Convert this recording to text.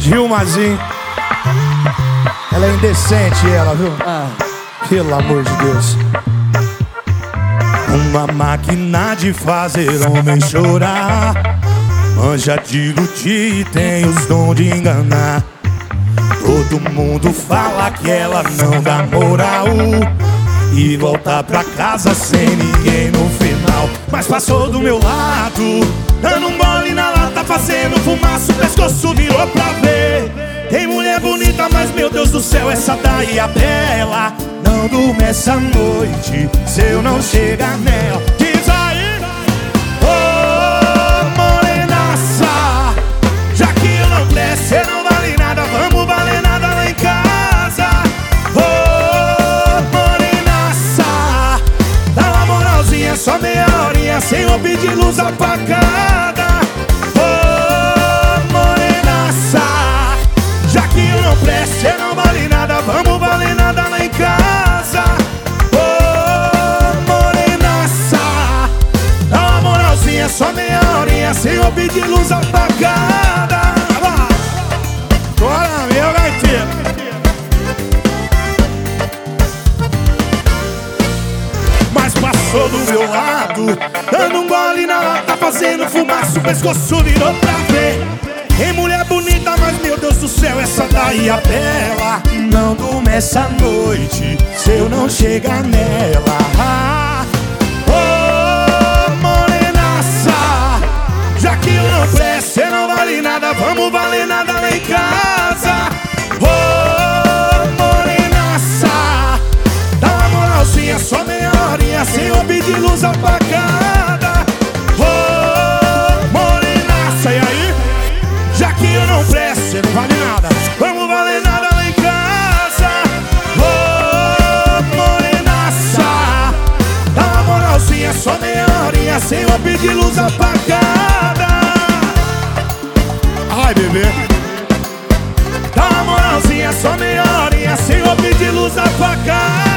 Dilmazinho. Ela é indecente, ela, viu? Pelo amor de Deus. Uma máquina de fazer homem chorar, manja de iludir e tem os dons de enganar. Todo mundo fala que ela não dá moral e volta pra casa sem ninguém no final. Mas passou do meu lado, dando um gole na lata, fazendo fumaça, o pescoço virou pra ver. Tem mulher bonita, mas meu Deus do céu, essa daí é bela. Não durmo essa noite se eu não chegar nela. Diz aí, ô morenaça, já que eu não presto, cê não vale nada, vamos valer nada lá em casa. Ô morenaça, dá uma moralzinha, só meia horinha, sem eu pedir luz apagada. Ô morenaça, já que eu não presto, cê não vale nada, vamos valer nada lá em casa. Ô morenaça, dá uma moralzinha, só meia horinha, sem eu pedir luz apagada. Bora, meu gaiteiro. Mas passou do meu lado, dando um gole na lata, fazendo fumaça, o pescoço virou pra ver. Tem mulher bonita, mas meu Deus do céu, essa daí é bela. Não durmo essa noite se eu não chegar nela. Ô morenaça, já que eu não presto, cê não vale nada, vamos valer nada lá em casa. Ô morenaça, dá uma moralzinha, só meia horinha, sem eu pedir luz apagada. Ô morenaça, e aí? Já que eu não presto, cê não vale nada, vamos valer nada lá em casa. Ô morenaça, dá uma moralzinha, só meia horinha, sem eu pedir luz apagada. Ai, bebê, dá uma moralzinha, só meia horinha, sem eu pedir luz apagada.